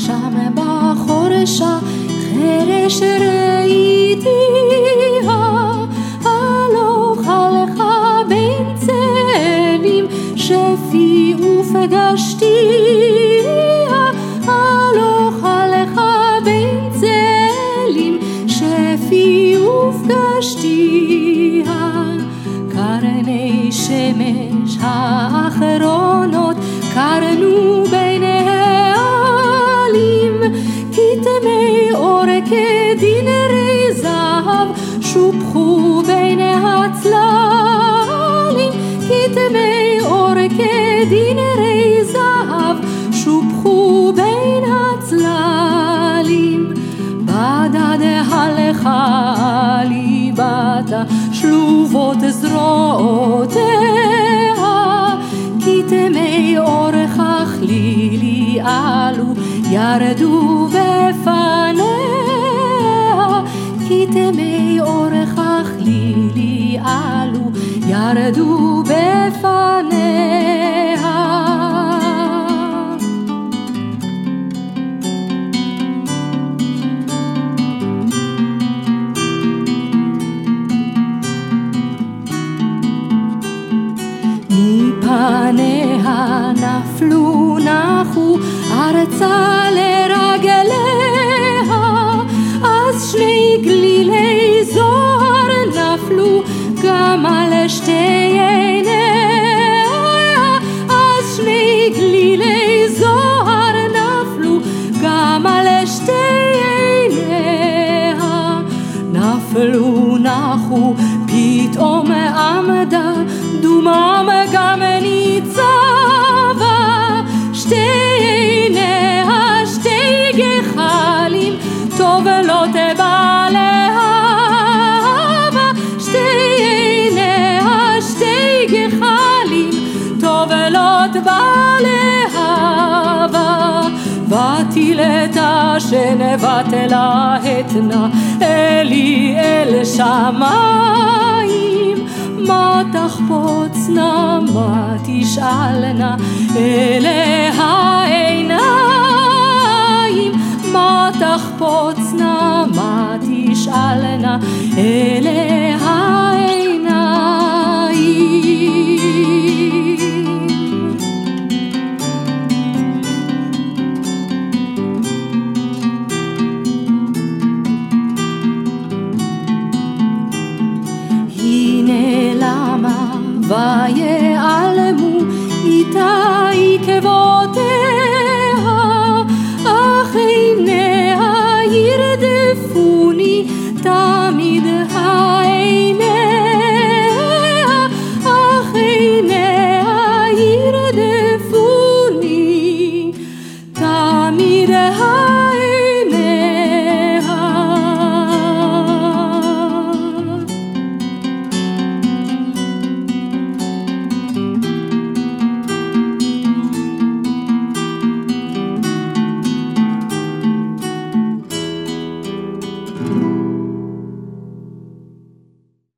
שם בחורשה חרש ראיתיה, הלוכה לך בין צאלים שפי ופגשתיה, הלוכה לך בין צאלים שפי ופגשתיה. קרני שמש האחרונות קרנו בין העלים, כתמי אור כדינרי זהב שופחו בין הצללים, כתמי אור כדינרי זהב שופחו בין הצללים. בדד הלכה ליבתה שלובות זרועותיה, כתמי אורך כלילי עלו ירדו בפניה, כתמי אורך כלילי עלו ירדו בפניה. מפניה נפלו נחו ארצה לרגליה, אז שני גלילי זוהר נפלו גם על שתי עיניה, אז שני גלילי זוהר נפלו גם על שתי עיניה. נפלו נחו פתאום עמדה דומם גם ניצבה, שתי עיניה שתי גחלים טובלות בלהבה, שתי עיניה שתי גחלים טובלות בלהבה. ותילתה שנבטלה התנה אלי אל שמיים, מה תחפוצנה מה תשאלנה אלה העיניים, מה תחפוצנה מה תשאלנה אלה העיניים. הנה למה ויעלמו איתה עקבות